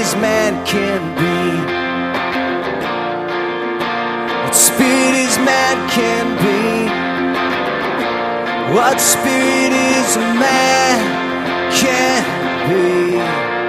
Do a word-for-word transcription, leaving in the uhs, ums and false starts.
as man can be. What spirit as man can be. What spirit is a man can be.